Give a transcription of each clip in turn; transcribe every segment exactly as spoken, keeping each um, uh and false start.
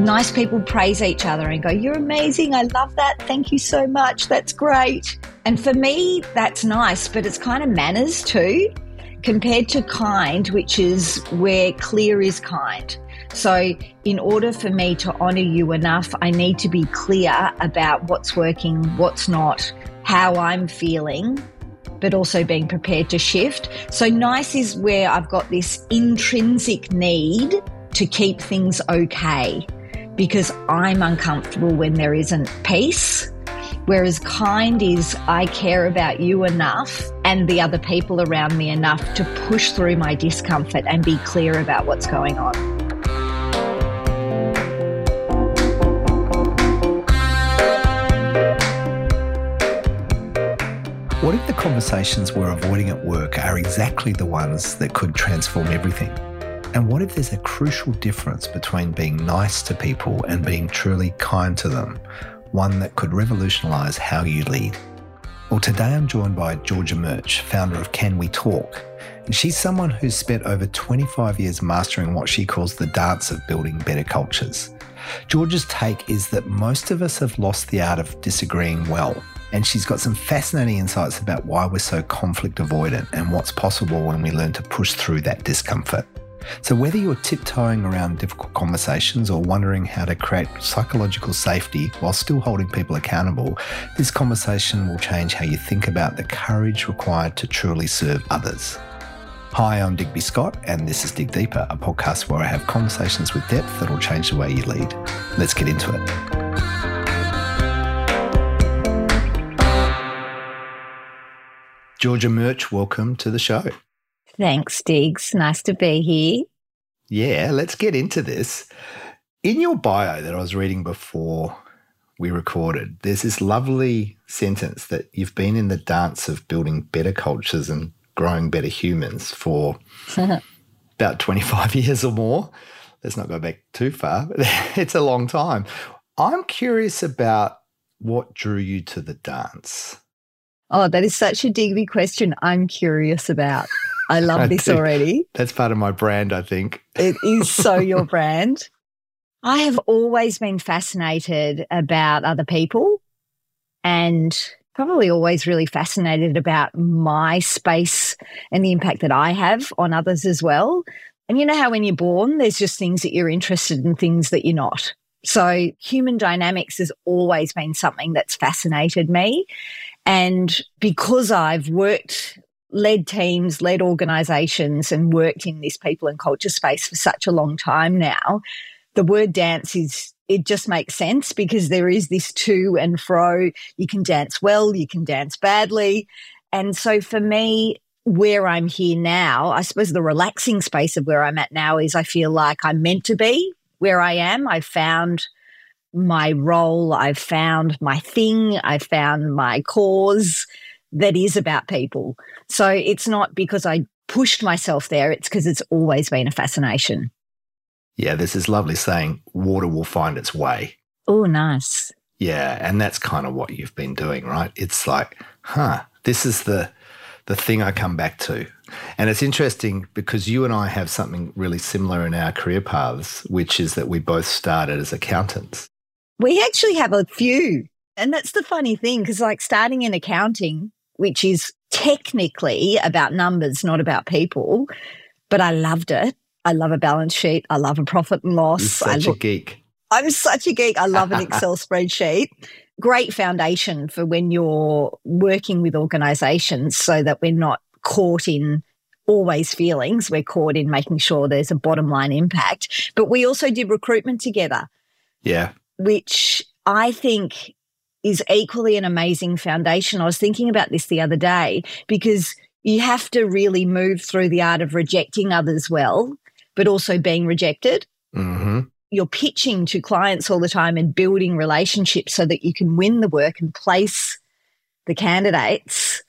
Nice people praise each other and go, you're amazing. I love that. Thank you so much. That's great. And for me, that's nice, but it's kind of manners too, compared to kind, which is where clear is kind. So in order for me to honour you enough, I need to be clear about what's working, what's not, how I'm feeling, but also being prepared to shift. So nice is where I've got this intrinsic need to keep things okay because I'm uncomfortable when there isn't peace. Whereas kind is I care about you enough and the other people around me enough to push through my discomfort and be clear about what's going on. What if the conversations we're avoiding at work are exactly the ones that could transform everything? And what if there's a crucial difference between being nice to people and being truly kind to them? One that could revolutionise how you lead. Well, today I'm joined by Georgia Murch, founder of Can We Talk? And she's someone who's spent over twenty-five years mastering what she calls the dance of building better cultures. Georgia's take is that most of us have lost the art of disagreeing well. And she's got some fascinating insights about why we're so conflict avoidant and what's possible when we learn to push through that discomfort. So whether you're tiptoeing around difficult conversations or wondering how to create psychological safety while still holding people accountable, this conversation will change how you think about the courage required to truly serve others. Hi, I'm Digby Scott, and this is Dig Deeper, a podcast where I have conversations with depth that will change the way you lead. Let's get into it. Georgia Murch, welcome to the show. Thanks, Diggs. Nice to be here. Yeah, let's get into this. In your bio that I was reading before we recorded, there's this lovely sentence that you've been in the dance of building better cultures and growing better humans for about twenty-five years or more. Let's not go back too far, but it's a long time. I'm curious about what drew you to the dance. Oh, that is such a Digby question I'm curious about. I love I this do. already. That's part of my brand, I think. It is so your brand. I have always been fascinated about other people and probably always really fascinated about my space and the impact that I have on others as well. And you know how when you're born, there's just things that you're interested in, things that you're not. So human dynamics has always been something that's fascinated me. And because I've worked, led teams, led organisations and worked in this people and culture space for such a long time now, the word dance is, it just makes sense because there is this to and fro. You can dance well, you can dance badly. And so for me, where I'm here now, I suppose the relaxing space of where I'm at now is I feel like I'm meant to be where I am. I've found my role, I've found my thing, I've found my cause that is about people. So it's not because I pushed myself there, it's because it's always been a fascination. Yeah, there's this lovely saying, water will find its way. Oh, nice. Yeah, and that's kind of what you've been doing, right? It's like, huh, this is the the thing I come back to. And it's interesting because you and I have something really similar in our career paths, which is that we both started as accountants. We actually have a few. And that's the funny thing, because like starting in accounting, which is technically about numbers, not about people, but I loved it. I love a balance sheet. I love a profit and loss. You're such I look, a geek. I'm such a geek. I love an Excel spreadsheet. Great foundation for when you're working with organisations so that we're not caught in always feelings. We're caught in making sure there's a bottom line impact. But we also did recruitment together. Yeah. Which I think is equally an amazing foundation. I was thinking about this the other day because you have to really move through the art of rejecting others well, but also being rejected. Mm-hmm. You're pitching to clients all the time and building relationships so that you can win the work and place the candidates.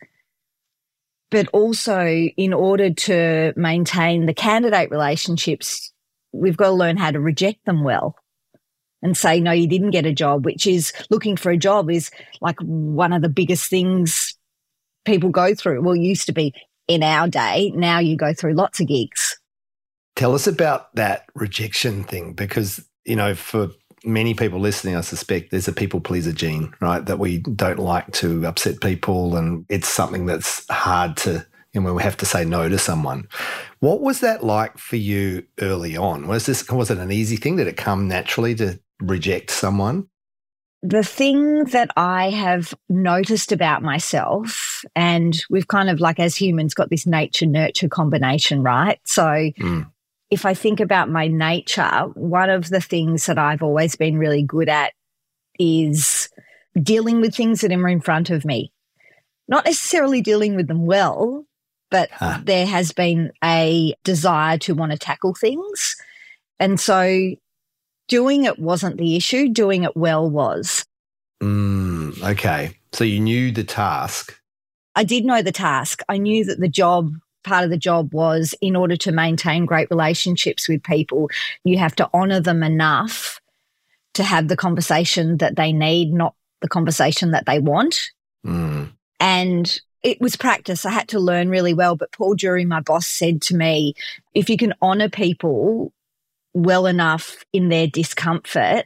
But also in order to maintain the candidate relationships, we've got to learn how to reject them well. And say, no, you didn't get a job, which is looking for a job is like one of the biggest things people go through. Well, it used to be in our day. Now you go through lots of gigs. Tell us about that rejection thing because, you know, for many people listening, I suspect there's a people pleaser gene, right? That we don't like to upset people, and it's something that's hard to, you know, we have to say no to someone. What was that like for you early on? Was this, was it an easy thing? Did it come naturally to reject someone? The thing that I have noticed about myself, and we've kind of like as humans got this nature-nurture combination, right? So mm. if I think about my nature, one of the things that I've always been really good at is dealing with things that are in front of me. Not necessarily dealing with them well, but huh. there has been a desire to want to tackle things. And so doing it wasn't the issue, doing it well was. Mm, okay. So you knew the task. I did know the task. I knew that the job, part of the job was in order to maintain great relationships with people, you have to honour them enough to have the conversation that they need, not the conversation that they want. Mm. And it was practice. I had to learn really well. But Paul Jury, my boss, said to me, if you can honour people well enough in their discomfort,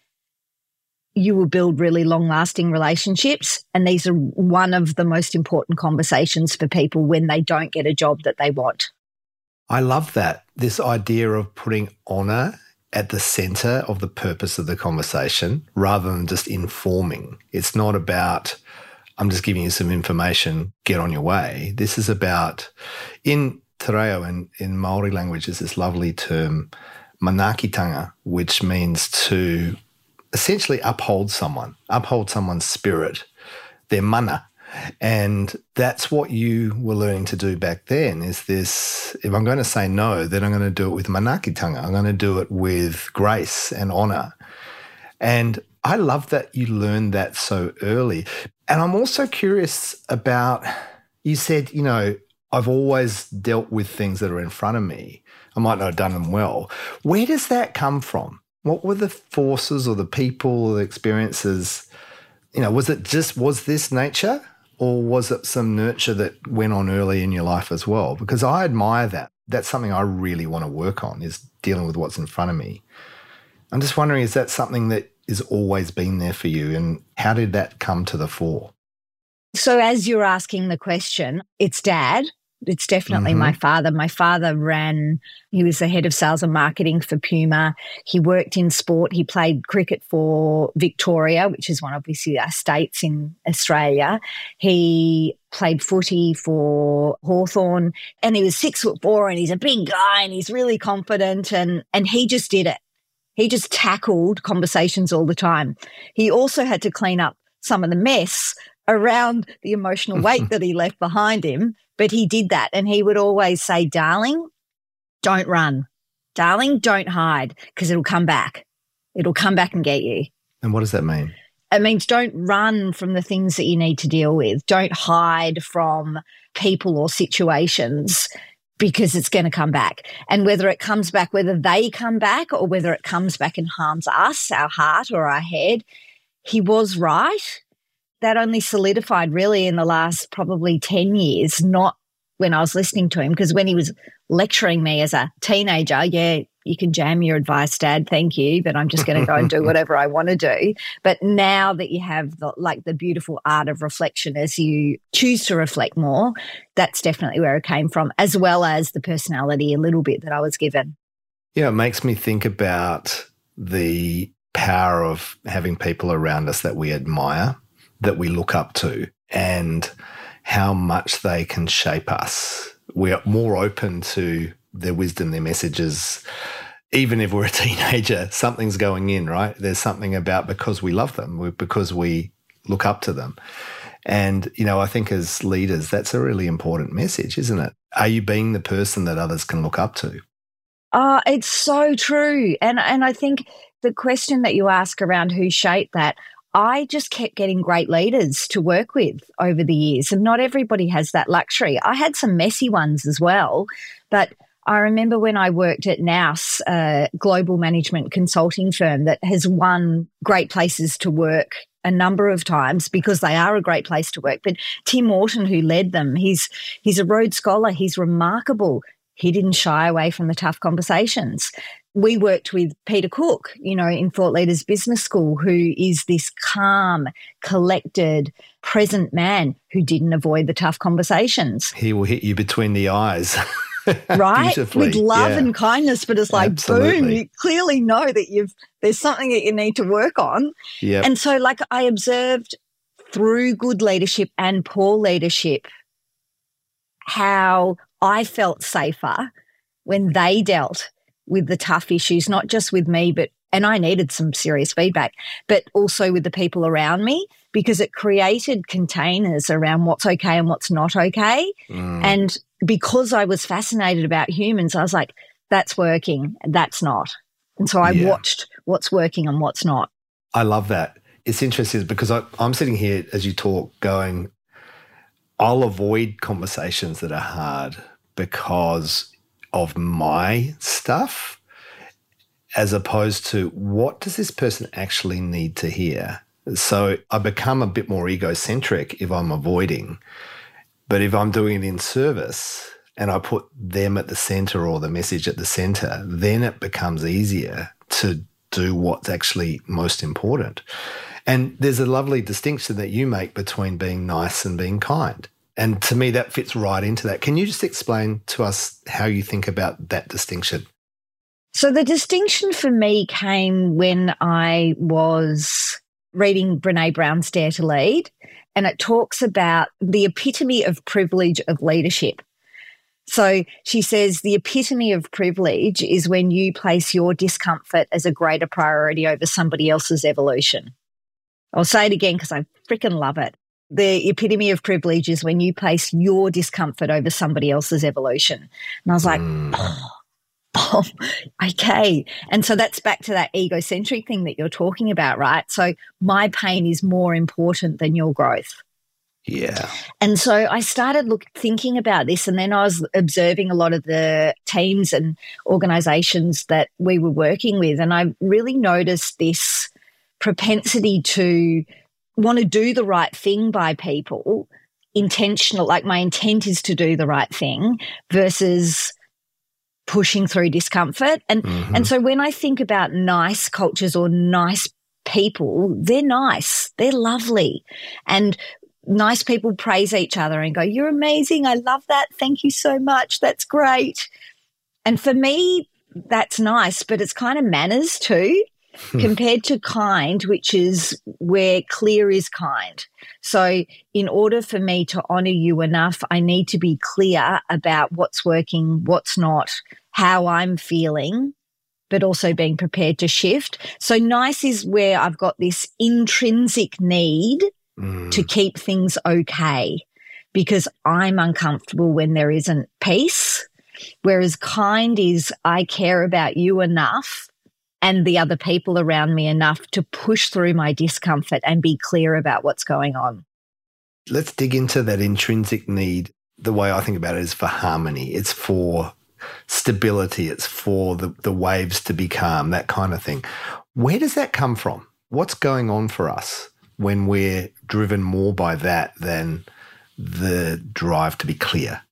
you will build really long-lasting relationships. And these are one of the most important conversations for people when they don't get a job that they want. I love that, this idea of putting honour at the centre of the purpose of the conversation rather than just informing. It's not about, I'm just giving you some information, get on your way. This is about, in Te Reo, in, in Māori language, is this lovely term, manakitanga, which means to essentially uphold someone, uphold someone's spirit, their mana. And that's what you were learning to do back then, is this, if I'm going to say no, then I'm going to do it with manakitanga. I'm going to do it with grace and honour. And I love that you learned that so early. And I'm also curious about, you said, you know, I've always dealt with things that are in front of me. I might not have done them well. Where does that come from? What were the forces or the people or the experiences? You know, was it just, was this nature, or was it some nurture that went on early in your life as well? Because I admire that. That's something I really want to work on, is dealing with what's in front of me. I'm just wondering, is that something that has always been there for you, and how did that come to the fore? So as you're asking the question, it's Dad. It's definitely mm-hmm. my father. My father ran, he was the head of sales and marketing for Puma. He worked in sport. He played cricket for Victoria, which is one obviously our states in Australia. He played footy for Hawthorn, and he was six foot four, and he's a big guy, and he's really confident, and, and he just did it. He just tackled conversations all the time. He also had to clean up some of the mess around the emotional weight that he left behind him. But he did that, and he would always say, darling, don't run. Darling, don't hide, because it'll come back. It'll come back and get you. And what does that mean? It means don't run from the things that you need to deal with. Don't hide from people or situations, because it's going to come back. And whether it comes back, whether they come back or whether it comes back and harms us, our heart or our head, he was right. That only solidified really in the last probably ten years, not when I was listening to him, because when he was lecturing me as a teenager, yeah, you can jam your advice, Dad, thank you, but I'm just going to go and do whatever I want to do. But now that you have the, like the beautiful art of reflection as you choose to reflect more, that's definitely where it came from, as well as the personality a little bit that I was given. Yeah, it makes me think about the power of having people around us that we admire, that we look up to, and how much they can shape us. We're more open to their wisdom, their messages. Even if we're a teenager, something's going in, right? There's something about, because we love them, because we look up to them. And, you know, I think as leaders, that's a really important message, isn't it? Are you being the person that others can look up to? Oh, it's so true. And and I think the question that you ask around who shaped that, I just kept getting great leaders to work with over the years, and not everybody has that luxury. I had some messy ones as well, but I remember when I worked at Nous, a global management consulting firm that has won Great Places to Work a number of times because they are a great place to work. But Tim Morton, who led them, he's he's a Rhodes Scholar. He's remarkable. He didn't shy away from the tough conversations. we worked with Peter Cook, you know, in Thought Leaders Business School, who is this calm, collected, present man who didn't avoid the tough conversations. He will hit you between the eyes. Right? With love yeah. and kindness, but it's like, Absolutely. boom, you clearly know that you've there's something that you need to work on. Yep. And so like I observed through good leadership and poor leadership how I felt safer when they dealt with the tough issues, not just with me, but and I needed some serious feedback, but also with the people around me, because it created containers around what's okay and what's not okay. Mm. And because I was fascinated about humans, I was like, that's working, that's not. And so I Yeah. watched what's working and what's not. I love that. It's interesting because I, I'm sitting here as you talk going, I'll avoid conversations that are hard because of my stuff, as opposed to what does this person actually need to hear? So I become a bit more egocentric if I'm avoiding. But if I'm doing it in service and I put them at the center or the message at the center, then it becomes easier to do what's actually most important. And there's a lovely distinction that you make between being nice and being kind. And to me, that fits right into that. Can you just explain to us how you think about that distinction? So the distinction for me came when I was reading Brené Brown's Dare to Lead, and it talks about the epitome of privilege of leadership. So she says the epitome of privilege is when you place your discomfort as a greater priority over somebody else's evolution. I'll say it again because I freaking love it. The epitome of privilege is when you place your discomfort over somebody else's evolution. And I was like, Mm. oh, oh, okay. And so that's back to that egocentric thing that you're talking about, right? So my pain is more important than your growth. Yeah. And so I started look, thinking about this, and then I was observing a lot of the teams and organizations that we were working with, and I really noticed this propensity to want to do the right thing by people, intentional, like my intent is to do the right thing versus pushing through discomfort. And Mm-hmm. and so when I think about nice cultures or nice people, they're nice, they're lovely. And nice people praise each other and go, you're amazing, I love that, thank you so much, that's great. And for me, that's nice, but it's kind of manners too. Compared to kind, which is where clear is kind. So in order for me to honour you enough, I need to be clear about what's working, what's not, how I'm feeling, but also being prepared to shift. So nice is where I've got this intrinsic need Mm. to keep things okay because I'm uncomfortable when there isn't peace, whereas kind is I care about you enough and the other people around me enough to push through my discomfort and be clear about what's going on. Let's dig into that intrinsic need. The way I think about it is for harmony. It's for stability. It's for the, the waves to be calm, that kind of thing. Where does that come from? What's going on for us when we're driven more by that than the drive to be clear?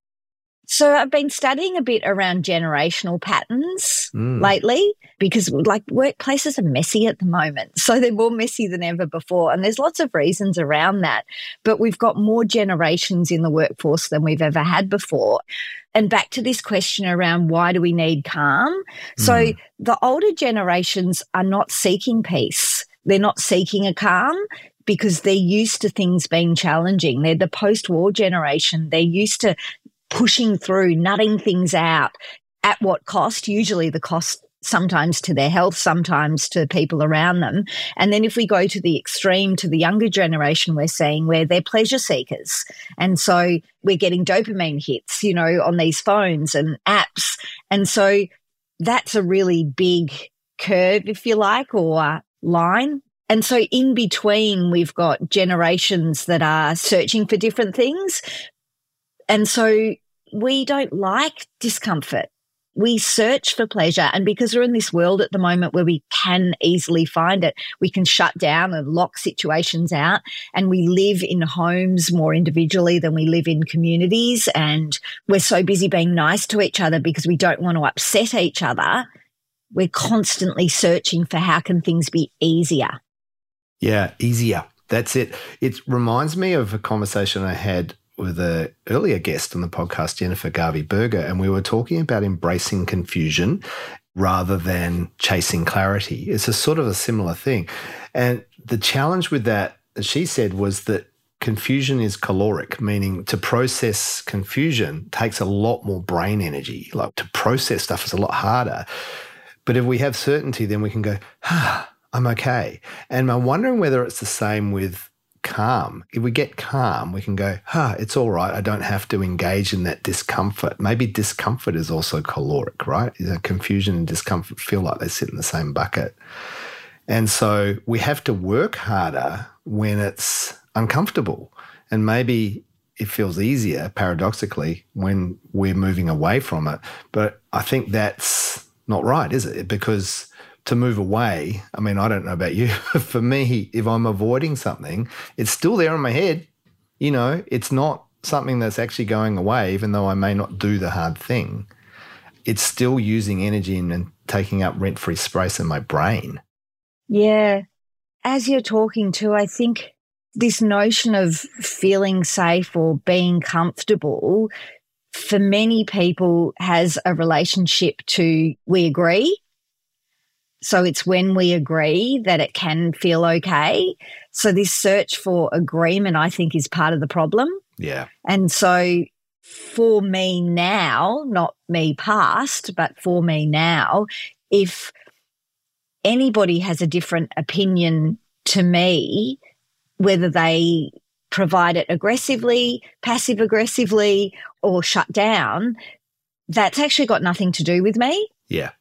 So I've been studying a bit around generational patterns Mm. lately because like workplaces are messy at the moment. So they're more messy than ever before. And there's lots of reasons around that. But we've got more generations in the workforce than we've ever had before. And back to this question around why do we need calm? So Mm. the older generations are not seeking peace. They're not seeking a calm because they're used to things being challenging. They're the post-war generation. They're used to pushing through, nutting things out. At what cost? Usually the cost sometimes to their health, sometimes to people around them. And then if we go to the extreme, to the younger generation, we're seeing where they're pleasure seekers. And so we're getting dopamine hits, you know, on these phones and apps. And so that's a really big curve, if you like, or line. And so in between, we've got generations that are searching for different things. And so we don't like discomfort. We search for pleasure. And because we're in this world at the moment where we can easily find it, we can shut down and lock situations out. And we live in homes more individually than we live in communities. And we're so busy being nice to each other because we don't want to upset each other we're constantly searching for how can things be easier. Yeah, easier. That's it. It reminds me of a conversation I had with an earlier guest on the podcast, Jennifer Garvey Berger, and we were talking about embracing confusion rather than chasing clarity. It's a sort of a similar thing. And the challenge with that, as she said, was that confusion is caloric, meaning to process confusion takes a lot more brain energy. Like to process stuff is a lot harder. But if we have certainty, then we can go, ah, I'm okay. And I'm wondering whether it's the same with calm. If we get calm, we can go, ah, it's all right. I don't have to engage in that discomfort. Maybe discomfort is also caloric, right? You know, confusion and discomfort feel like they sit in the same bucket. And so we have to work harder when it's uncomfortable. And maybe it feels easier, paradoxically, when we're moving away from it. But I think that's not right, is it? Because to move away, I mean, I don't know about you. For me, if I'm avoiding something, it's still there in my head. You know, it's not something that's actually going away, even though I may not do the hard thing. It's still using energy and, and taking up rent-free space in my brain. Yeah. As you're talking to, I think this notion of feeling safe or being comfortable for many people has a relationship to we agree. So it's when we agree that it can feel okay. So this search for agreement, I think, is part of the problem. Yeah. And so for me now, not me past, but for me now, if anybody has a different opinion to me, whether they provide it aggressively, passive-aggressively, or shut down, that's actually got nothing to do with me. Yeah.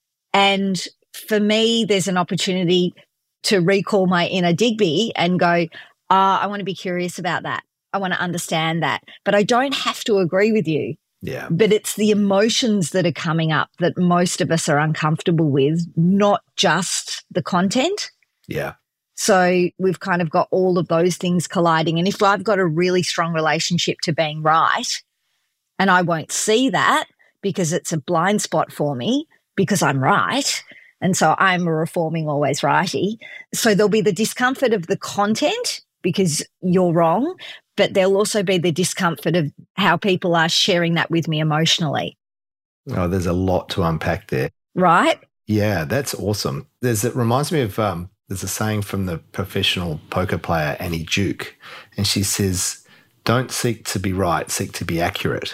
And for me, there's an opportunity to recall my inner Digby and go, ah, oh, I want to be curious about that. I want to understand that. But I don't have to agree with you. Yeah. But it's the emotions that are coming up that most of us are uncomfortable with, not just the content. Yeah. So we've kind of got all of those things colliding. And if I've got a really strong relationship to being right, and I won't see that because it's a blind spot for me because I'm right, and so I'm a reforming always righty. So there'll be the discomfort of the content because you're wrong, but there'll also be the discomfort of how people are sharing that with me emotionally. Oh, there's a lot to unpack there. Right? Yeah, that's awesome. There's it reminds me of um, there's a saying from the professional poker player Annie Duke, and she says, "Don't seek to be right, seek to be accurate."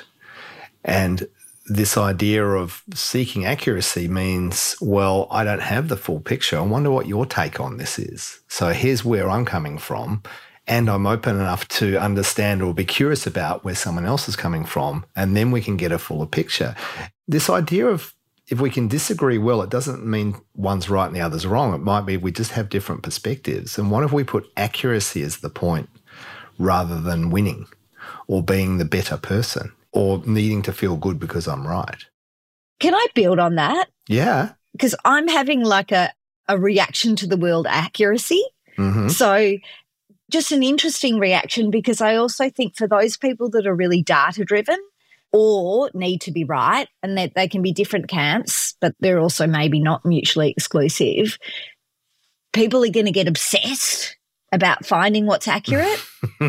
And this idea of seeking accuracy means, well, I don't have the full picture. I wonder what your take on this is. So here's where I'm coming from, and I'm open enough to understand or be curious about where someone else is coming from, and then we can get a fuller picture. This idea of if we can disagree well, it doesn't mean one's right and the other's wrong. It might be we just have different perspectives. And what if we put accuracy as the point rather than winning or being the better person or needing to feel good because I'm right? Can I build on that? Yeah. Because I'm having like a, a reaction to the word accuracy. Mm-hmm. So just an interesting reaction, because I also think for those people that are really data-driven or need to be right, and that they can be different camps, but they're also maybe not mutually exclusive, people are going to get obsessed about finding what's accurate.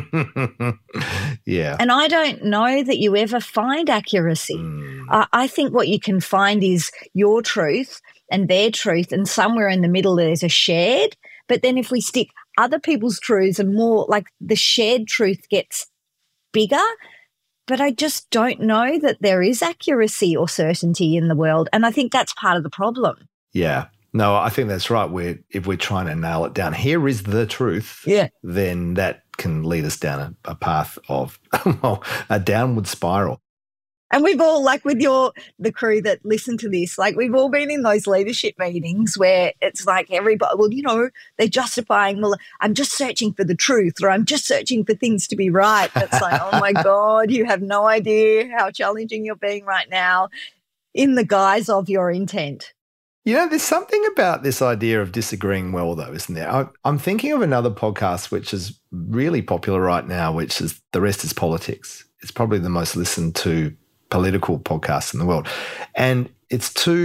Yeah. And I don't know that you ever find accuracy. Mm. I, I think what you can find is your truth and their truth, and somewhere in the middle there's a shared. But then if we stick other people's truths and more, like the shared truth gets bigger. But I just don't know that there is accuracy or certainty in the world. And I think that's part of the problem. Yeah. No, I think that's right. We're, if we're trying to nail it down, here is the truth, yeah, then that can lead us down a, a path of well, a downward spiral. And we've all, like with your, the crew that listen to this, like we've all been in those leadership meetings where it's like everybody, well, you know, they're justifying, well, I'm just searching for the truth, or I'm just searching for things to be right. It's like, oh my God, you have no idea how challenging you're being right now in the guise of your intent. You know, there's something about this idea of disagreeing well, though, isn't there? I, I'm thinking of another podcast which is really popular right now, which is The Rest is Politics. It's probably the most listened to political podcast in the world. And it's two,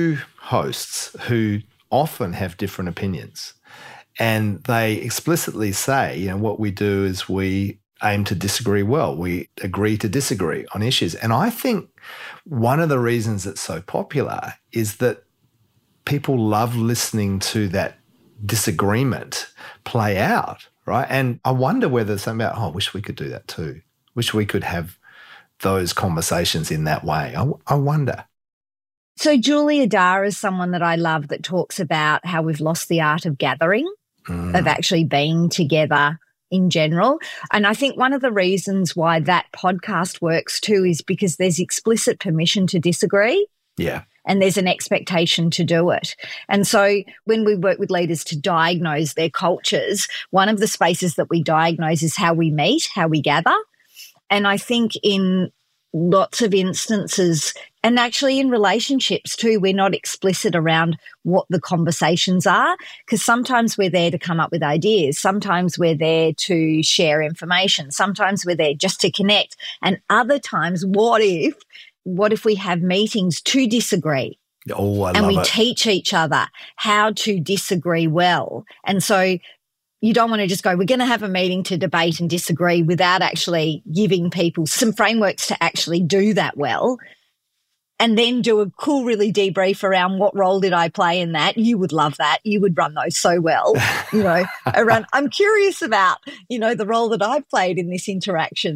hosts who often have different opinions, and they explicitly say, you know, what we do is we aim to disagree well. We agree to disagree on issues. And I think one of the reasons it's so popular is that people love listening to that disagreement play out, right? And I wonder whether something about, oh, I wish we could do that too. Wish we could have those conversations in that way. I, I wonder. So Julia Dara is someone that I love that talks about how we've lost the art of gathering, mm. of actually being together in general. And I think one of the reasons why that podcast works too is because there's explicit permission to disagree. Yeah. And there's an expectation to do it. And so when we work with leaders to diagnose their cultures, one of the spaces that we diagnose is how we meet, how we gather. And I think in lots of instances, and actually in relationships too, we're not explicit around what the conversations are, because sometimes we're there to come up with ideas. Sometimes we're there to share information. Sometimes we're there just to connect. And other times, what if, what if we have meetings to disagree? Oh, I and love we it. teach each other how to disagree well. And so you don't want to just go, we're going to have a meeting to debate and disagree without actually giving people some frameworks to actually do that well, and then do a cool, really debrief around what role did I play in that. You would love that. You would run those so well, you know, around, I'm curious about, you know, the role that I've played in this interaction.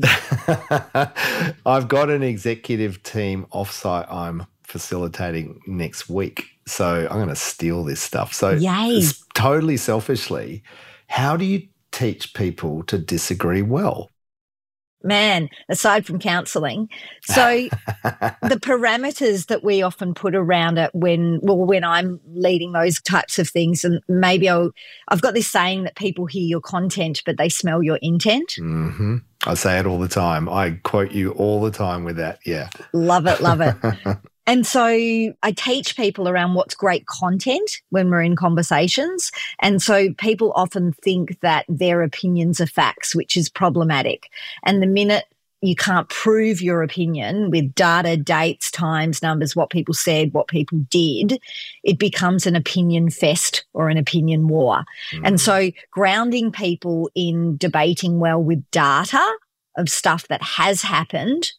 I've got an executive team offsite I'm facilitating next week. So I'm going to steal this stuff. So Yay. Totally selfishly, how do you teach people to disagree well? Man, aside from counselling. So the parameters that we often put around it when, well, when I'm leading those types of things, and maybe I'll, I've got this saying that people hear your content, but they smell your intent. Mm-hmm. I say it all the time. I quote you all the time with that. Yeah. Love it, love it. And so I teach people around what's great content when we're in conversations. And so people often think that their opinions are facts, which is problematic. And the minute you can't prove your opinion with data, dates, times, numbers, what people said, what people did, it becomes an opinion fest or an opinion war. Mm. And so grounding people in debating well with data of stuff that has happened,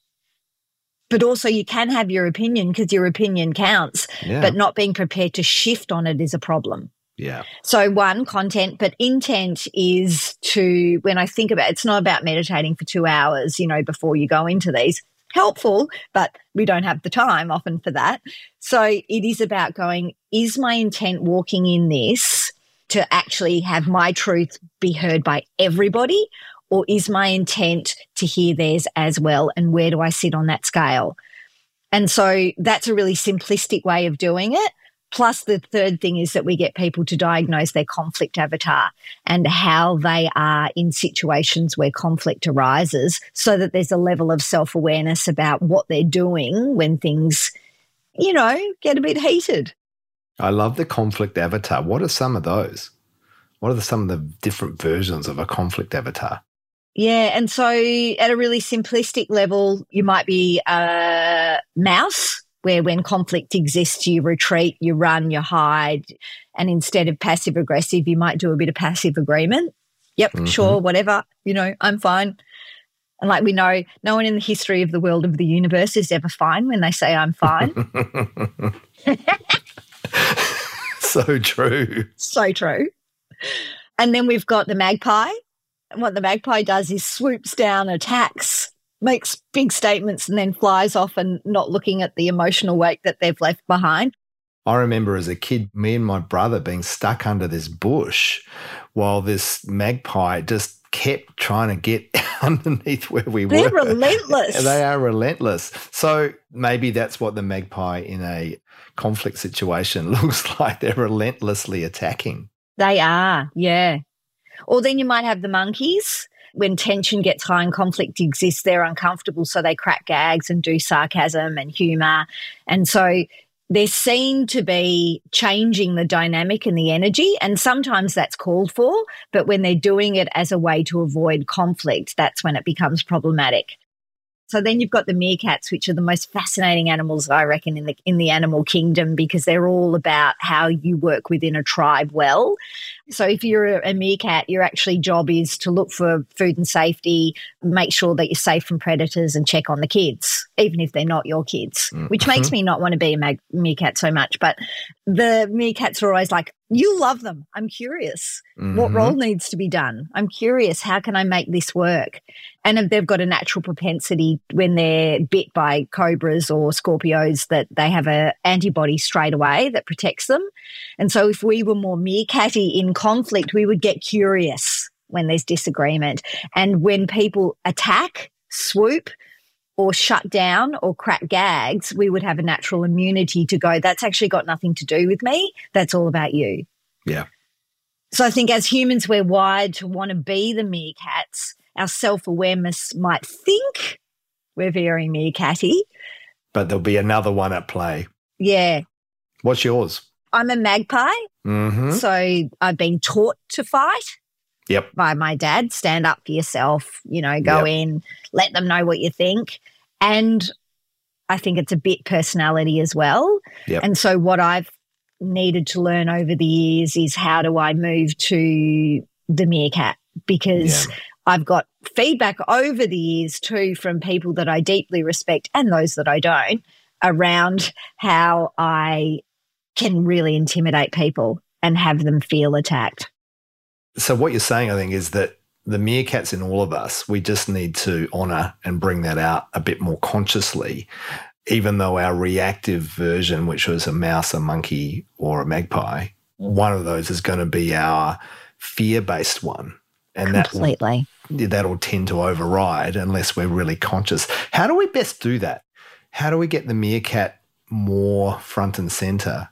but also you can have your opinion because your opinion counts, yeah. but not being prepared to shift on it is a problem. Yeah. So one, content, but intent is to, when I think about it, it's not about meditating for two hours, you know, before you go into these. Helpful, but we don't have the time often for that. So it is about going, is my intent walking in this to actually have my truth be heard by everybody? Or is my intent to hear theirs as well? And where do I sit on that scale? And so that's a really simplistic way of doing it. Plus, the third thing is that we get people to diagnose their conflict avatar and how they are in situations where conflict arises, so that there's a level of self-awareness about what they're doing when things, you know, get a bit heated. I love the conflict avatar. What are some of those? What are the, some of the different versions of a conflict avatar? Yeah, and so at a really simplistic level, you might be a mouse, where when conflict exists, you retreat, you run, you hide, and instead of passive-aggressive, you might do a bit of passive agreement. Yep, mm-hmm. Sure, whatever, you know, I'm fine. And like we know, no one in the history of the world of the universe is ever fine when they say I'm fine. So true. So true. And then we've got the magpie. And what the magpie does is swoops down, attacks, makes big statements, and then flies off and not looking at the emotional weight that they've left behind. I remember as a kid, me and my brother being stuck under this bush while this magpie just kept trying to get underneath where we They're were. They're relentless. They are relentless. So maybe that's what the magpie in a conflict situation looks like. They're relentlessly attacking. They are, yeah. Or then you might have the monkeys. When tension gets high and conflict exists, they're uncomfortable, so they crack gags and do sarcasm and humour. And so they're seen to be changing the dynamic and the energy, and sometimes that's called for, but when they're doing it as a way to avoid conflict, that's when it becomes problematic. So then you've got the meerkats, which are the most fascinating animals, I reckon, in the in the animal kingdom, because they're all about how you work within a tribe well. So if you're a, a meerkat, your actually job is to look for food and safety, make sure that you're safe from predators, and check on the kids, even if they're not your kids, mm-hmm. which makes me not want to be a mag- meerkat so much. But the meerkats are always like, you love them. I'm curious. Mm-hmm. What role needs to be done? I'm curious. How can I make this work? And if they've got a natural propensity when they're bit by cobras or Scorpios that they have an antibody straight away that protects them. And so if we were more meerkatty in conflict, we would get curious when there's disagreement. And when people attack, swoop, or shut down or crack gags, we would have a natural immunity to go, that's actually got nothing to do with me. That's all about you. Yeah. So I think as humans, we're wired to want to be the meerkats. Our self-awareness might think we're very meerkatty. But there'll be another one at play. Yeah. What's yours? I'm a magpie. Mm-hmm. So I've been taught to fight. Yep. By my dad, stand up for yourself, you know, go yep. in, let them know what you think. And I think it's a bit personality as well. Yep. And so what I've needed to learn over the years is how do I move to the meerkat, because yeah. I've got feedback over the years too from people that I deeply respect and those that I don't around how I can really intimidate people and have them feel attacked. So what you're saying, I think, is that the meerkats in all of us, we just need to honour and bring that out a bit more consciously, even though our reactive version, which was a mouse, a monkey, or a magpie, one of those is going to be our fear-based one. And Completely. That that'll tend to override unless we're really conscious. How do we best do that? How do we get the meerkat more front and centre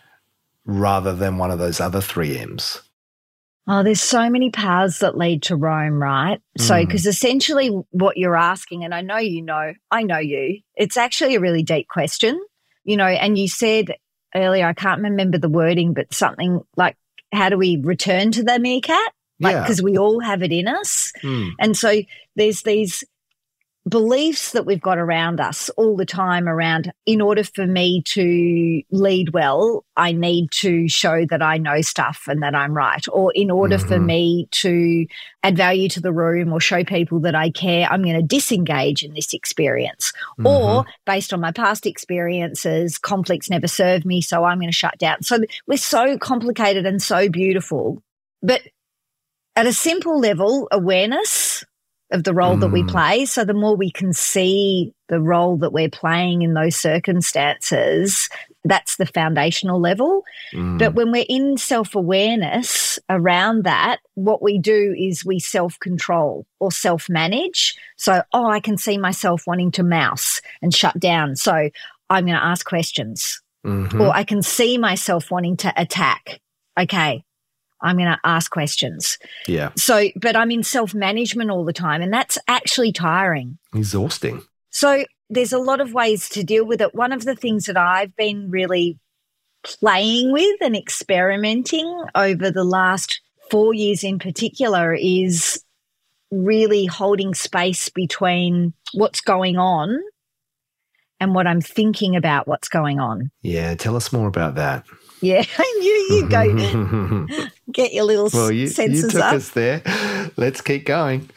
rather than one of those other three M's? Oh, there's so many paths that lead to Rome, right? Mm. So, because essentially what you're asking, and I know you know, I know you, it's actually a really deep question, you know, and you said earlier, I can't remember the wording, but something like, how do we return to the meerkat? Like, because yeah. we all have it in us. Mm. And so there's these beliefs that we've got around us all the time around, in order for me to lead well, I need to show that I know stuff and that I'm right. Or in order mm-hmm. for me to add value to the room or show people that I care, I'm going to disengage in this experience. Mm-hmm. Or based on my past experiences, conflicts never served me, so I'm going to shut down. So we're so complicated and so beautiful. But at a simple level, awareness of the role mm. that we play. So the more we can see the role that we're playing in those circumstances, that's the foundational level. Mm. But when we're in self-awareness around that, what we do is we self-control or self-manage. So, oh, I can see myself wanting to mouse and shut down. So I'm going to ask questions. Mm-hmm. Or I can see myself wanting to attack. Okay. I'm going to ask questions. Yeah. So, but I'm in self-management all the time, and that's actually tiring. Exhausting. So there's a lot of ways to deal with it. One of the things that I've been really playing with and experimenting over the last four years in particular is really holding space between what's going on and what I'm thinking about what's going on. Yeah, tell us more about that. Yeah, I knew you'd go get your little well, you, senses you took up. us there. Let's keep going.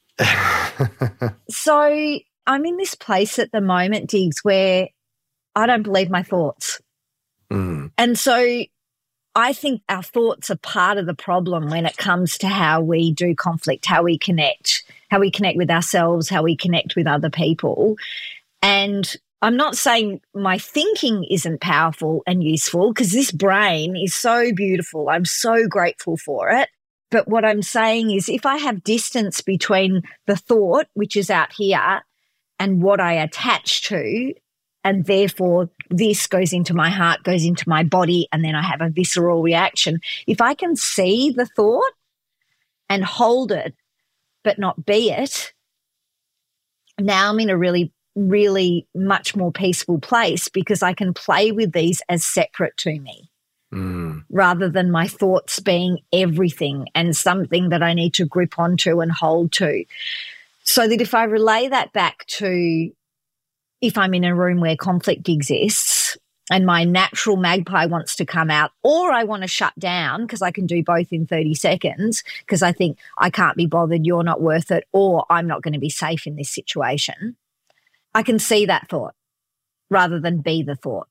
So I'm in this place at the moment, Diggs, where I don't believe my thoughts. Mm. And so I think our thoughts are part of the problem when it comes to how we do conflict, how we connect, how we connect with ourselves, how we connect with other people. And I'm not saying my thinking isn't powerful and useful, because this brain is so beautiful. I'm so grateful for it. But what I'm saying is if I have distance between the thought, which is out here, and what I attach to, and therefore this goes into my heart, goes into my body, and then I have a visceral reaction. If I can see the thought and hold it but not be it, now I'm in a really really much more peaceful place, because I can play with these as separate to me mm. rather than my thoughts being everything and something that I need to grip onto and hold to. So that if I relay that back to if I'm in a room where conflict exists and my natural magpie wants to come out, or I want to shut down because I can do both in thirty seconds because I think I can't be bothered, you're not worth it, or I'm not going to be safe in this situation, I can see that thought rather than be the thought.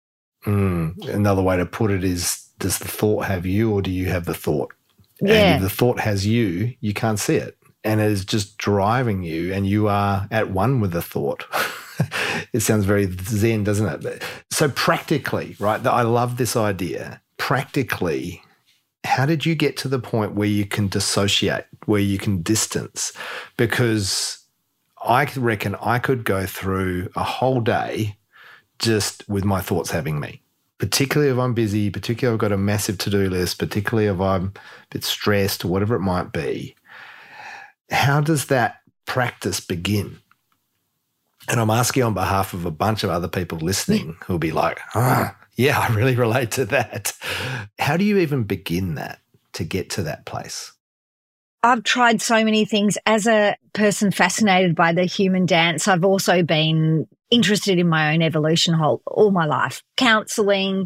Mm. Another way to put it is, does the thought have you or do you have the thought? Yeah. And if the thought has you, you can't see it. And it is just driving you and you are at one with the thought. It sounds very Zen, doesn't it? So practically, right, I love this idea. Practically, how did you get to the point where you can dissociate, where you can distance? Because I reckon I could go through a whole day just with my thoughts having me, particularly if I'm busy, particularly if I've got a massive to-do list, particularly if I'm a bit stressed or whatever it might be. How does that practice begin? And I'm asking on behalf of a bunch of other people listening who'll be like, ah, yeah, I really relate to that. How do you even begin that to get to that place? I've tried so many things. As a person fascinated by the human dance, I've also been interested in my own evolution whole, all my life. Counselling,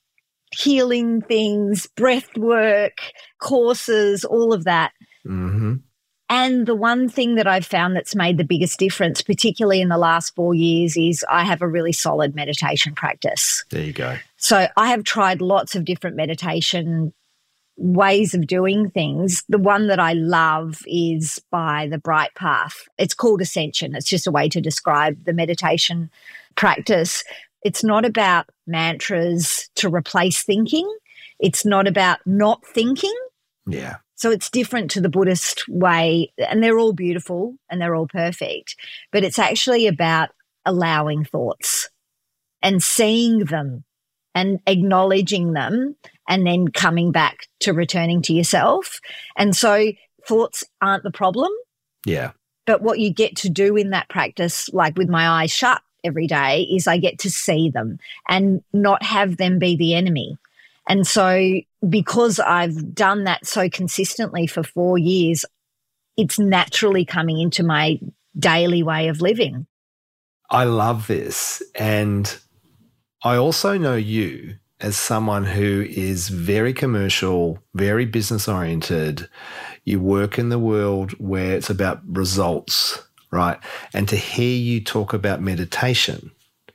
healing things, breath work, courses, all of that. Mm-hmm. And the one thing that I've found that's made the biggest difference, particularly in the last four years, is I have a really solid meditation practice. There you go. So I have tried lots of different meditation ways of doing things. The one that I love is by the Bright Path. It's called Ascension. It's just a way to describe the meditation practice. It's not about mantras to replace thinking. It's not about not thinking. Yeah. So it's different to the Buddhist way, and they're all beautiful and they're all perfect, but it's actually about allowing thoughts and seeing them and acknowledging them and then coming back to returning to yourself. And so thoughts aren't the problem. Yeah. But what you get to do in that practice, like with my eyes shut every day, is I get to see them and not have them be the enemy. And so because I've done that so consistently for four years, it's naturally coming into my daily way of living. I love this. And I also know you as someone who is very commercial, very business oriented. You work in the world where it's about results, right? And to hear you talk about meditation,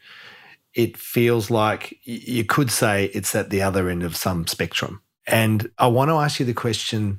it feels like you could say it's at the other end of some spectrum. And I want to ask you the question,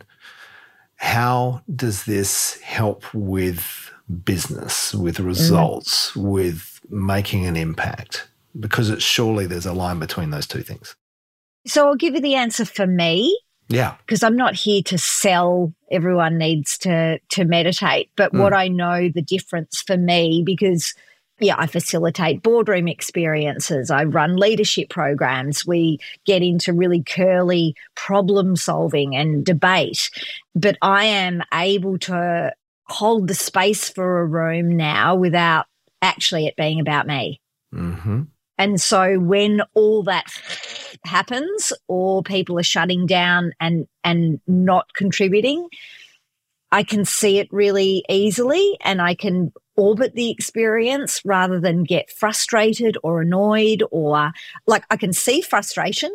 how does this help with business, with results, mm. with making an impact? Because it's surely there's a line between those two things. So I'll give you the answer for me. Yeah. Because I'm not here to sell everyone needs to, to meditate, but mm. what I know the difference for me, because yeah, I facilitate boardroom experiences. I run leadership programs. We get into really curly problem solving and debate. But I am able to hold the space for a room now without actually it being about me. Mm-hmm. And so when all that happens or people are shutting down and, and not contributing, I can see it really easily and I can orbit the experience rather than get frustrated or annoyed, or like I can see frustration,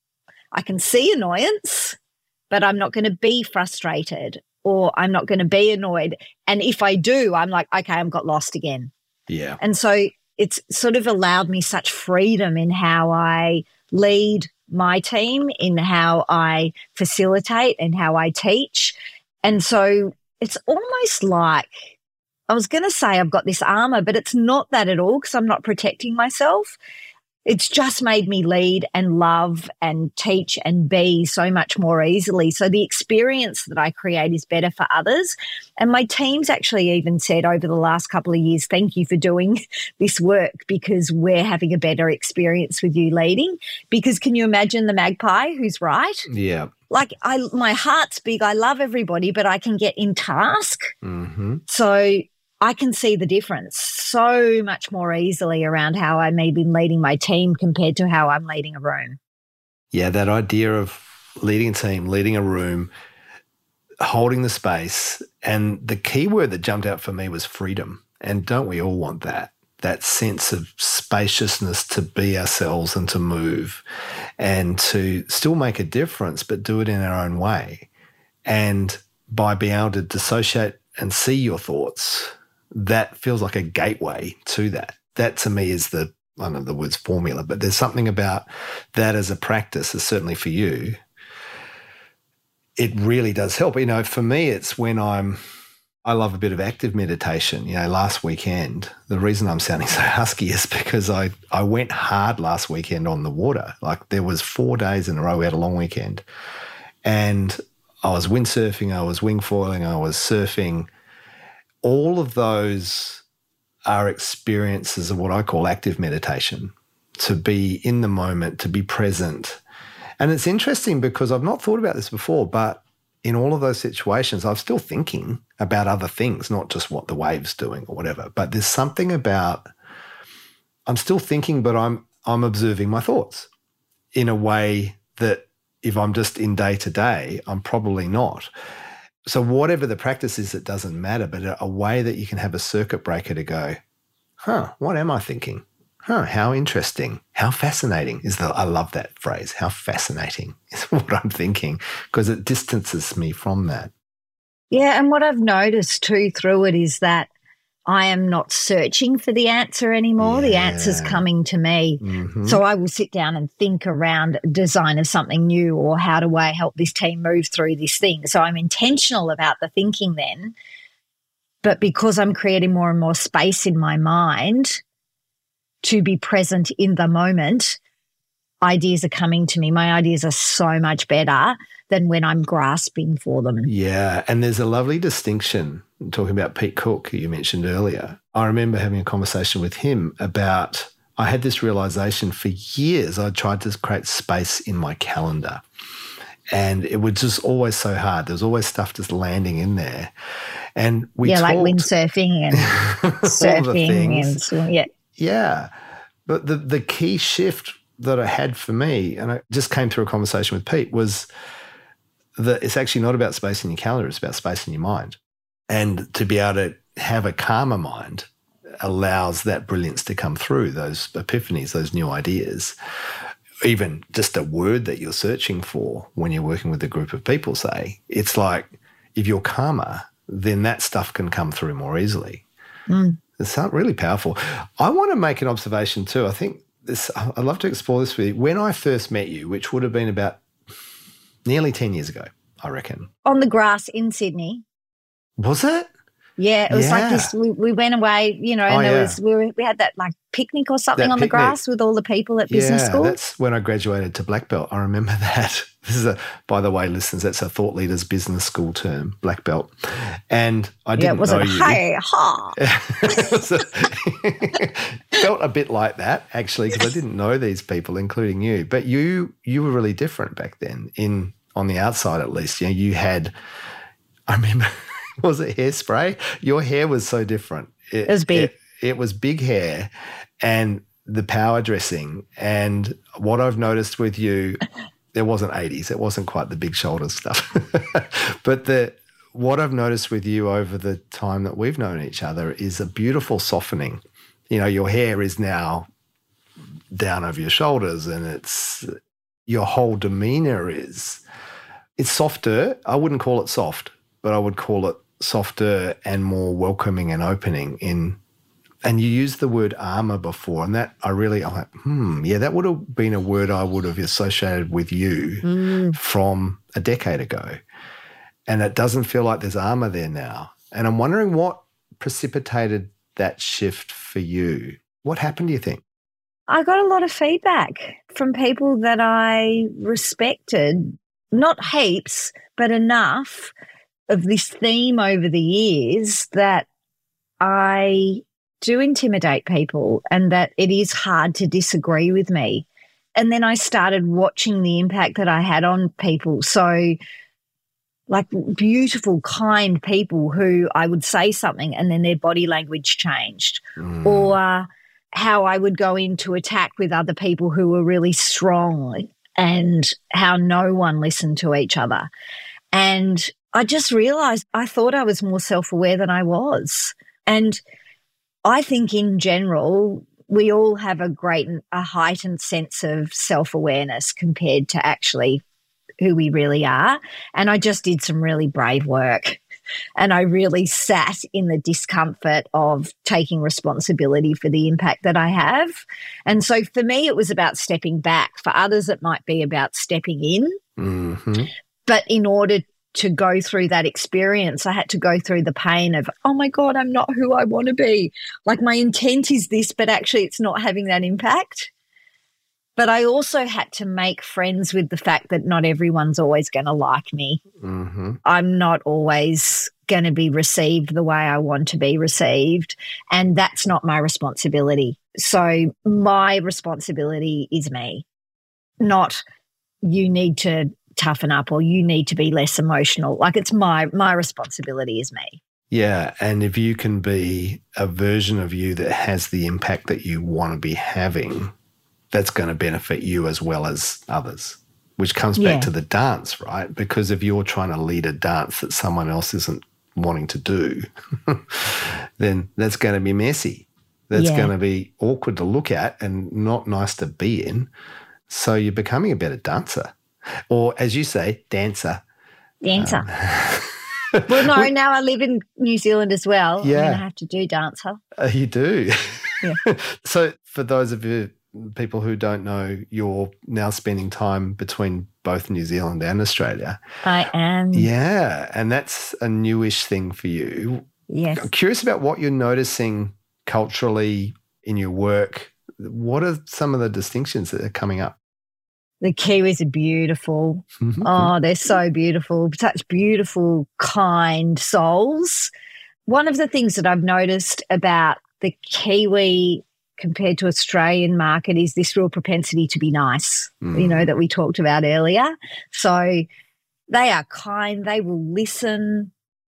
I can see annoyance, but I'm not going to be frustrated or I'm not going to be annoyed. And if I do, I'm like, okay, I've got lost again. Yeah. And so it's sort of allowed me such freedom in how I lead my team, in how I facilitate and how I teach. And so it's almost like, I was going to say I've got this armor, but it's not that at all because I'm not protecting myself. It's just made me lead and love and teach and be so much more easily. So the experience that I create is better for others. And my team's actually even said over the last couple of years, thank you for doing this work because we're having a better experience with you leading. Because can you imagine the magpie who's right? Yeah. Like I, my heart's big. I love everybody, but I can get in task. Mm-hmm. So I can see the difference so much more easily around how I may be leading my team compared to how I'm leading a room. Yeah, that idea of leading a team, leading a room, holding the space. And the key word that jumped out for me was freedom. And don't we all want that? That sense of spaciousness to be ourselves and to move and to still make a difference, but do it in our own way. And by being able to dissociate and see your thoughts, that feels like a gateway to that. That to me is the, I don't know the words formula, but there's something about that as a practice, is certainly for you. It really does help. You know, for me, it's when I'm, I love a bit of active meditation. You know, last weekend, the reason I'm sounding so husky is because I, I went hard last weekend on the water. Like there was four days in a row. We had a long weekend. And I was windsurfing, I was wingfoiling, I was surfing. All of those are experiences of what I call active meditation, to be in the moment, to be present. And it's interesting because I've not thought about this before, but in all of those situations, I'm still thinking about other things, not just what the wave's doing or whatever. But there's something about, I'm still thinking, but I'm I'm observing my thoughts in a way that if I'm just in day to day, I'm probably not. So whatever the practice is, it doesn't matter, but a way that you can have a circuit breaker to go, huh, what am I thinking? Huh, how interesting, how fascinating is the, I love that phrase, how fascinating is what I'm thinking, because it distances me from that. Yeah, and what I've noticed too through it is that I am not searching for the answer anymore. Yeah. The answer's coming to me. Mm-hmm. So I will sit down and think around design of something new, or how do I help this team move through this thing. So I'm intentional about the thinking then, but because I'm creating more and more space in my mind to be present in the moment, ideas are coming to me. My ideas are so much better than when I'm grasping for them. Yeah, and there's a lovely distinction, talking about Pete Cook, who you mentioned earlier. I remember having a conversation with him about, I had this realization for years. I tried to create space in my calendar, and it was just always so hard. There was always stuff just landing in there. And we yeah, talked, like windsurfing and surfing and so, yeah. Yeah, but the the key shift that I had for me, and I just came through a conversation with Pete, was that it's actually not about space in your calendar, it's about space in your mind. And to be able to have a calmer mind allows that brilliance to come through, those epiphanies, those new ideas. Even just a word that you're searching for when you're working with a group of people, say, it's like if you're calmer, then that stuff can come through more easily. Mm. It's really powerful. I want to make an observation too. I think this, I'd love to explore this with you. When I first met you, which would have been about nearly ten years ago, I reckon. On the grass in Sydney. Was it? Yeah, it was yeah. like this. We, we went away, you know, and oh, there yeah. was we, were, we had that like picnic or something that on picnic. the grass with all the people at business yeah, school. That's when I graduated to Black Belt. I remember that. This is a, by the way, listeners, that's a Thought Leaders Business School term, Black Belt. And I didn't yeah, it was know a you. Hey, ha. It was a, felt a bit like that actually, because I didn't know these people, including you. But you, you were really different back then. In on the outside, at least, you know, you had. I remember. Was it hairspray? Your hair was so different. It, it was big. It, it was big hair, and the power dressing. And what I've noticed with you, there wasn't eighties. It wasn't quite the big shoulder stuff. But the what I've noticed with you over the time that we've known each other is a beautiful softening. You know, your hair is now down over your shoulders, and it's your whole demeanor is it's softer. I wouldn't call it soft, but I would call it softer and more welcoming and opening in, and you used the word armor before, and that I really, I'm like, hmm, yeah, that would have been a word I would have associated with you mm. from a decade ago. And it doesn't feel like there's armor there now. And I'm wondering what precipitated that shift for you. What happened, do you think? I got a lot of feedback from people that I respected, not heaps, but enough of this theme over the years that I do intimidate people and that it is hard to disagree with me. And then I started watching the impact that I had on people. So like beautiful, kind people who I would say something and then their body language changed. Mm. Or how I would go into attack with other people who were really strong and how no one listened to each other. And I just realized I thought I was more self-aware than I was. And I think in general, we all have a great, a heightened sense of self-awareness compared to actually who we really are. And I just did some really brave work. And I really sat in the discomfort of taking responsibility for the impact that I have. And so for me, it was about stepping back. For others, it might be about stepping in. Mm-hmm. But in order to go through that experience, I had to go through the pain of, oh my God, I'm not who I want to be. Like my intent is this, but actually it's not having that impact. But I also had to make friends with the fact that not everyone's always going to like me. Mm-hmm. I'm not always going to be received the way I want to be received, and that's not my responsibility. So my responsibility is me, not you need to toughen up or you need to be less emotional. Like it's my my responsibility is me. Yeah, and if you can be a version of you that has the impact that you want to be having, that's going to benefit you as well as others, which comes back Yeah. to the dance, right? Because if you're trying to lead a dance that someone else isn't wanting to do, then that's going to be messy. That's Yeah. going to be awkward to look at and not nice to be in. So you're becoming a better dancer, or as you say, dancer. Dancer. Um, well, no, now I live in New Zealand as well. Yeah. I'm going to have to do dancer. Uh, you do. Yeah. So for those of you people who don't know, you're now spending time between both New Zealand and Australia. I am. Yeah, and that's a newish thing for you. Yes. I'm curious about what you're noticing culturally in your work. What are some of the distinctions that are coming up? The Kiwis are beautiful. Oh, they're so beautiful. Such beautiful, kind souls. One of the things that I've noticed about the Kiwi compared to Australian market is this real propensity to be nice, Mm. you know, that we talked about earlier. So they are kind, they will listen,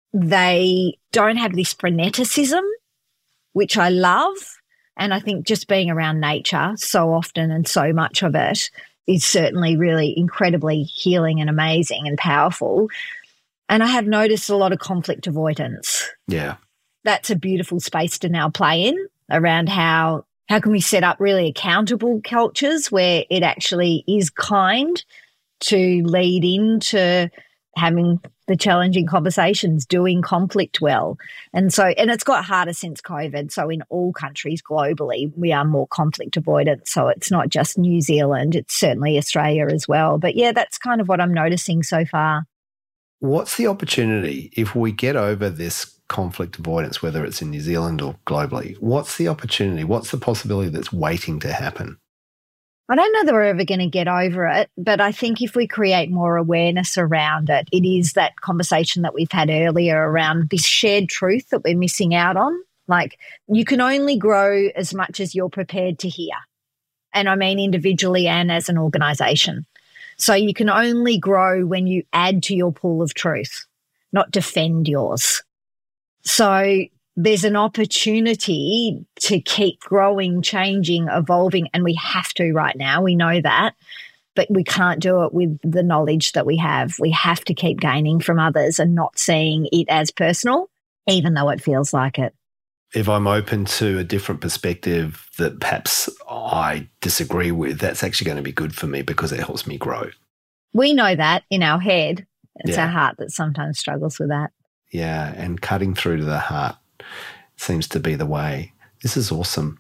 they don't have this freneticism, which I love. And I think just being around nature so often and so much of it is certainly really incredibly healing and amazing and powerful. And I have noticed a lot of conflict avoidance. Yeah. That's a beautiful space to now play in around how how can we set up really accountable cultures where it actually is kind to lead into having the challenging conversations, doing conflict well. And so, and it's got harder since COVID. So in all countries globally, we are more conflict avoidant. So it's not just New Zealand, it's certainly Australia as well. But yeah, that's kind of what I'm noticing so far. What's the opportunity if we get over this conflict avoidance, whether it's in New Zealand or globally? What's the opportunity? What's the possibility that's waiting to happen? I don't know that we're ever going to get over it, but I think if we create more awareness around it, it is that conversation that we've had earlier around this shared truth that we're missing out on. Like you can only grow as much as you're prepared to hear. And I mean individually and as an organisation. So you can only grow when you add to your pool of truth, not defend yours. So there's an opportunity to keep growing, changing, evolving, and we have to right now. We know that, but we can't do it with the knowledge that we have. We have to keep gaining from others and not seeing it as personal, even though it feels like it. If I'm open to a different perspective that perhaps I disagree with, that's actually going to be good for me because it helps me grow. We know that in our head. It's Yeah. our heart that sometimes struggles with that. Yeah, and cutting through to the heart seems to be the way. This is awesome.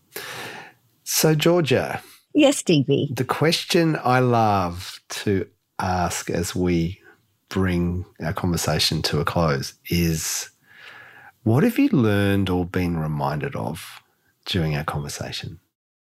So, Georgia, Yes, Stevie. the question I love to ask as we bring our conversation to a close is, what have you learned or been reminded of during our conversation?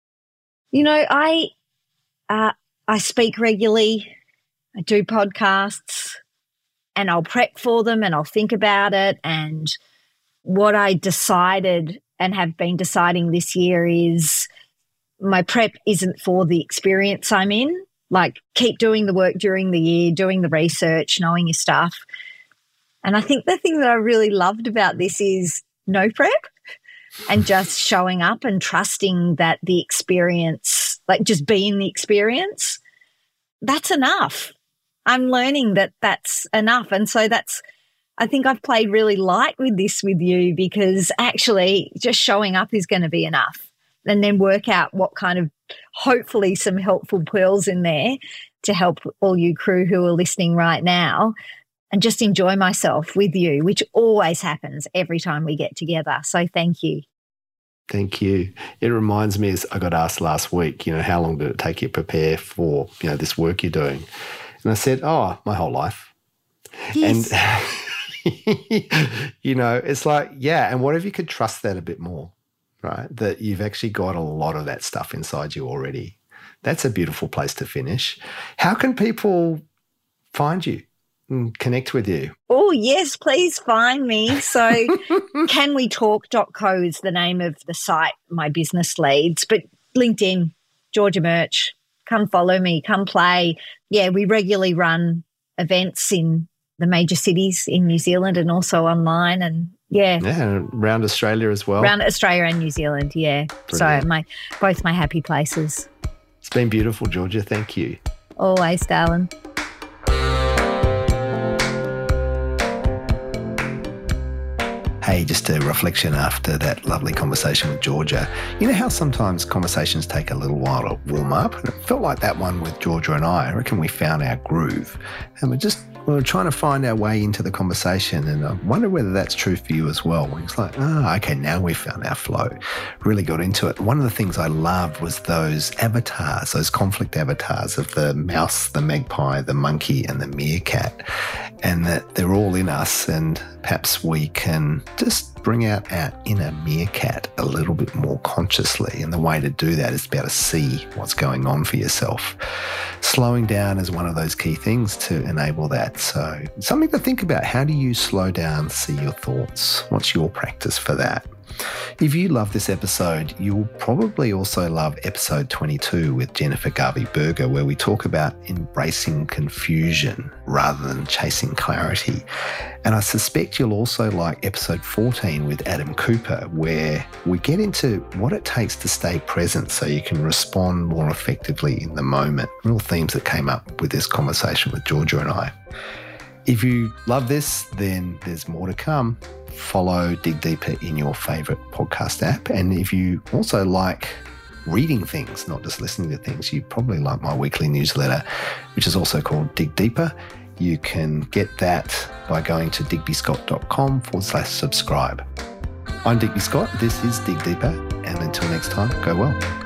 You know, I uh, I speak regularly. I do podcasts and I'll prep for them and I'll think about it. And what I decided and have been deciding this year is my prep isn't for the experience I'm in. Like keep doing the work during the year, doing the research, knowing your stuff. And I think the thing that I really loved about this is no prep and just showing up and trusting that the experience, like just being the experience, that's enough. I'm learning that that's enough. And so that's I think I've played really light with this with you because actually just showing up is going to be enough, and then work out what kind of, hopefully some helpful pearls in there to help all you crew who are listening right now, and just enjoy myself with you, which always happens every time we get together. So thank you. Thank you. It reminds me, as I got asked last week, you know, how long did it take you to prepare for, you know, this work you're doing? And I said, oh, my whole life. Yes. And, you know, it's like, yeah, and what if you could trust that a bit more, right? That you've actually got a lot of that stuff inside you already. That's a beautiful place to finish. How can people find you and connect with you? Oh, yes, please find me. So can we talk dot co is the name of the site my business leads, but LinkedIn, Georgia Murch, come follow me, come play. Yeah, we regularly run events in the major cities in New Zealand and also online, and yeah. Yeah, around Australia as well. Around Australia and New Zealand, yeah. Brilliant. So my both my happy places. It's been beautiful, Georgia. Thank you. Always, darling. Hey, just a reflection after that lovely conversation with Georgia. You know how sometimes conversations take a little while to warm up? And it felt like that one with Georgia and I. I reckon we found our groove. And we're just we we're trying to find our way into the conversation. And I wonder whether that's true for you as well. It's like, ah, oh, okay, now we've found our flow. Really got into it. One of the things I loved was those avatars, those conflict avatars of the mouse, the magpie, the monkey, and the meerkat. And that they're all in us, and perhaps we can just bring out our inner meerkat a little bit more consciously. And the way to do that is to be able to see what's going on for yourself. Slowing down is one of those key things to enable that. So something to think about. How do you slow down, see your thoughts? What's your practice for that? If you love this episode, you'll probably also love episode twenty-two with Jennifer Garvey-Berger, where we talk about embracing confusion rather than chasing clarity. And I suspect you'll also like episode fourteen with Adam Cooper, where we get into what it takes to stay present so you can respond more effectively in the moment. Real themes that came up with this conversation with Georgia and I. If you love this, then there's more to come. Follow Dig Deeper in your favourite podcast app. And if you also like reading things, not just listening to things, you probably like my weekly newsletter, which is also called Dig Deeper. You can get that by going to digbyscott.com forward slash subscribe. I'm Digby Scott. This is Dig Deeper. And until next time, go well.